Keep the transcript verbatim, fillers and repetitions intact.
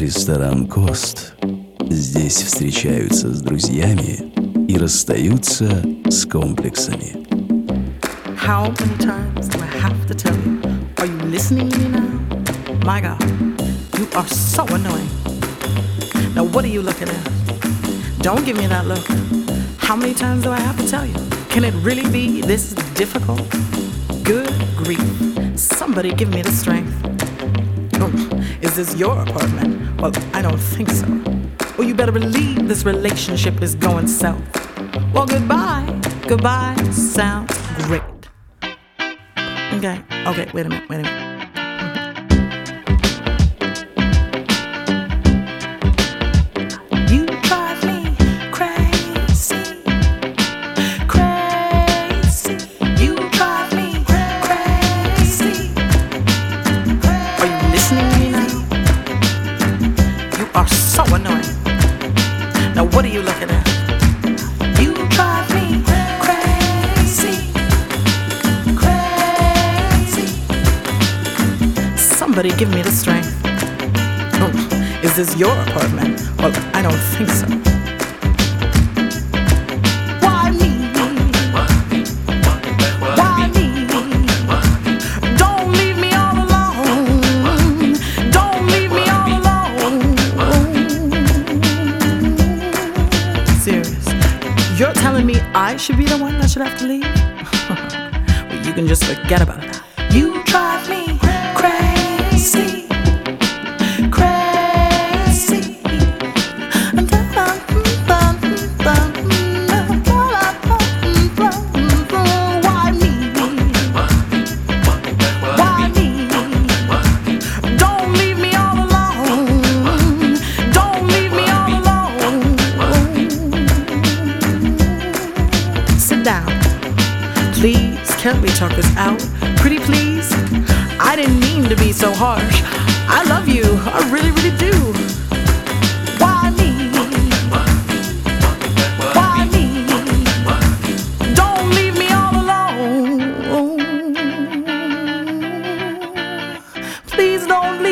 Ресторан «Кост». Здесь встречаются с друзьями и расстаются с комплексами. How many times do I have to tell you? Are you listening to me now? My God, you are so annoying. Now what are you looking at? Don't give me that look. How many times do I have to tell you? Can it really be this difficult? Good grief. Somebody give me the strength. Oh, is this your apartment? Well, I don't think so. Well, you better believe this relationship is going south. Well, goodbye. Goodbye sounds great. Okay, okay, wait a minute, wait a minute. You drive me crazy, crazy. You drive me crazy. Are you listening to me now? You are so annoying. Now what are you looking at? You drive me crazy, crazy. Somebody give me the strength. Oh, is this your apartment? Well, I don't think so. Why me? Why me? Don't leave me all alone. Don't leave me all alone. Serious. You're telling me I should be the one that should have to leave? Well, you can just forget about it. You drive me crazy, crazy. Why me? Why me? Don't leave me all alone. Don't leave me all alone. Sit down. Please, can't we talk this out? Pretty please? I didn't mean to be so harsh. I love you, I really, really do. Why me? Why me? Don't leave me all alone. Please don't leave